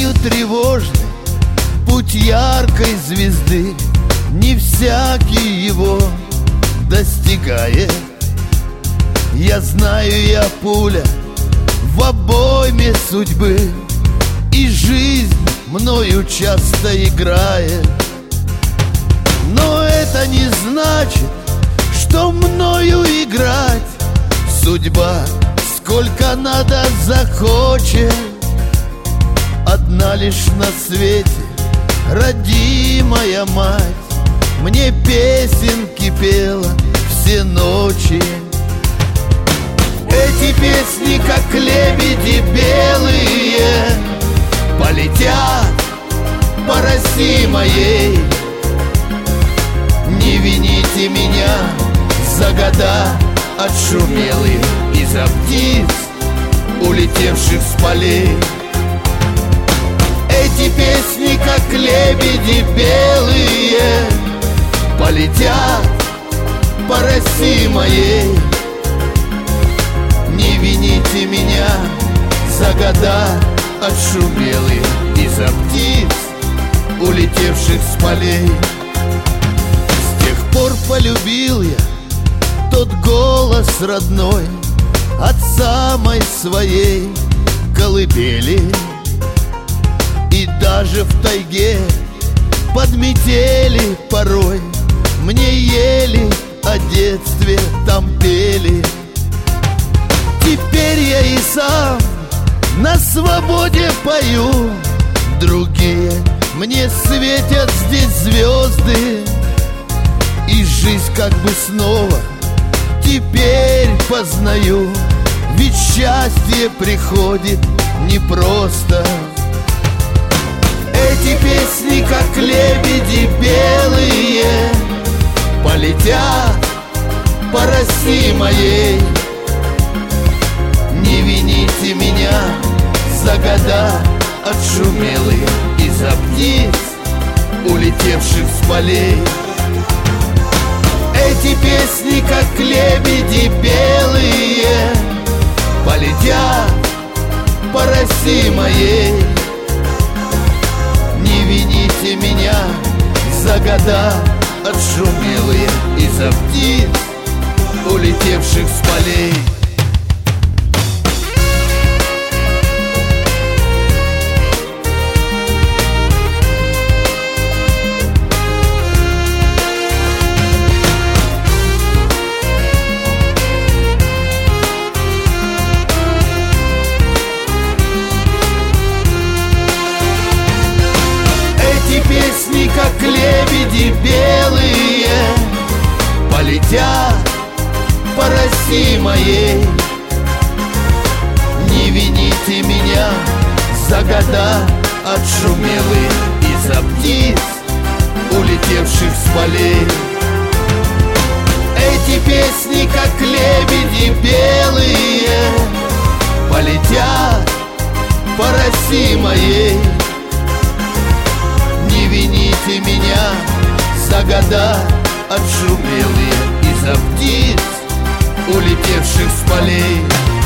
знаю, тревожный путь яркой звезды, не всякий его достигает. Я знаю, я пуля в обойме судьбы, и жизнь мною часто играет. Но это не значит, что мною играть судьба сколько надо захочет. Одна лишь на свете родимая мать мне песенки пела все ночи. Эти песни, как лебеди белые, полетят по России моей. Не вините меня за года отшумелые из-за птиц, улетевших с полей. Эти песни, как лебеди белые, полетят по России моей. Не вините меня за года отшумелые из-за птиц, улетевших с полей. С тех пор полюбил я тот голос родной от самой своей колыбели. И даже в тайге под метели порой мне ели о детстве там пели. Теперь я и сам на свободе пою, другие мне светят здесь звезды. И жизнь как бы снова теперь познаю, ведь счастье приходит непросто. Эти песни, как лебеди белые, полетят по России моей. Не вините меня за года отшумелые из-за птиц, улетевших с полей. Эти песни, как лебеди белые, полетят по России моей. Не вините меня за года отшумелые из-за птиц, улетевших с полей. Песни, как лебеди белые, полетят по России моей. Не вините меня за года отшумелые из-за птиц, улетевших с полей. Эти песни, как лебеди белые, полетят по России моей. Не вините меня за года отшумелые из-за птиц, улетевших с полей.